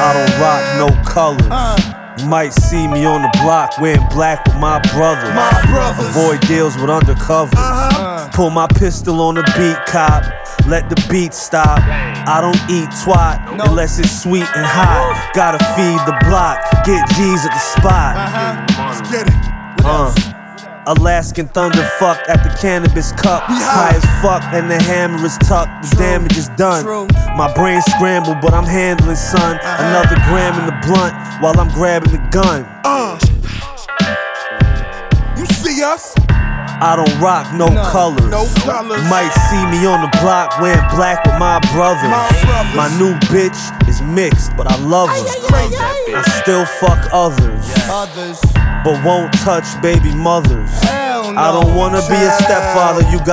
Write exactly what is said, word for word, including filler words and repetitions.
I don't rock no colors. You might see me on the block wearing black with my brothers. My brothers. Avoid deals with undercovers. Uh-huh. Pull my pistol on the beat, cop. Let the beat stop. I don't eat twat no. unless it's sweet and hot. Gotta feed the block, get G's at the spot. Uh-huh. Let's get it. What uh. Alaskan thunder fucked at the cannabis cup. High as fuck and the hammer is tucked. The True. damage is done. True. My brain scrambled, but I'm handling, son. Uh-huh. Another gram in the blunt while I'm grabbing the gun. Uh. You see us? I don't rock no, no colors. No colors. You might see me on the block wearing black with my brothers. My, brothers. my new bitch is mixed, but I love her. Ay, ay, ay, I still fuck others, yeah. others, but won't touch baby mothers. Hell no. I don't wanna be a stepfather. You got